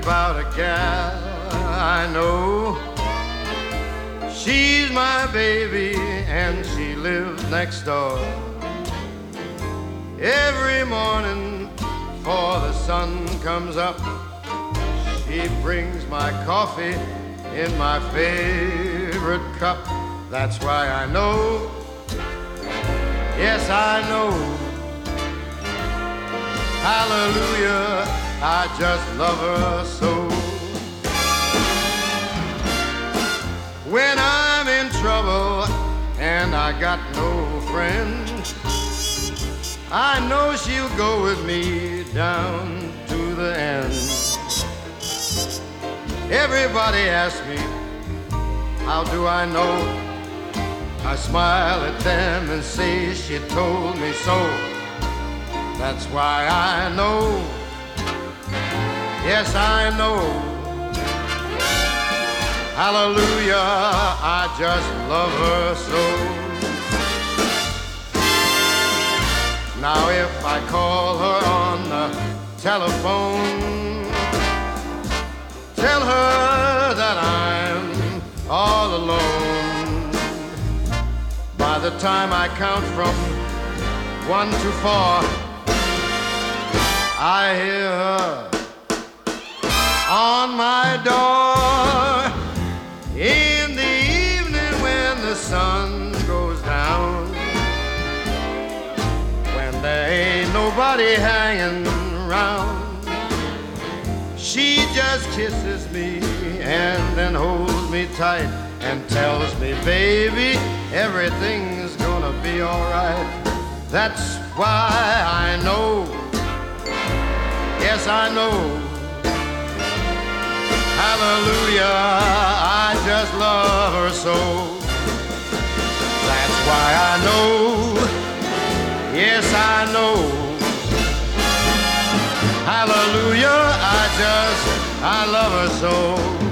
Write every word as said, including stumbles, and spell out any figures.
about a gal I know. She's my baby and she lives next door. Every morning before the sun comes up, she brings my coffee in my favorite cup. That's why I know, yes I know, hallelujah, I just love her so. When I'm in trouble and I got no friends, I know she'll go with me down to the end. Everybody asks me, how do I know? I smile at them and say she told me so. That's why I know, yes I know, hallelujah, I just love her so. Now if I call her on the telephone, tell her that I'm all alone. By the time I count from one to four, I hear her on my door. In the evening when the sun goes down, when there ain't nobody hanging around, she just kisses me and then holds me tight and tells me, baby, everything's gonna be alright. That's why I know, yes I know, hallelujah, I just love her so. That's why I know, yes I know, hallelujah, I just, I love her so.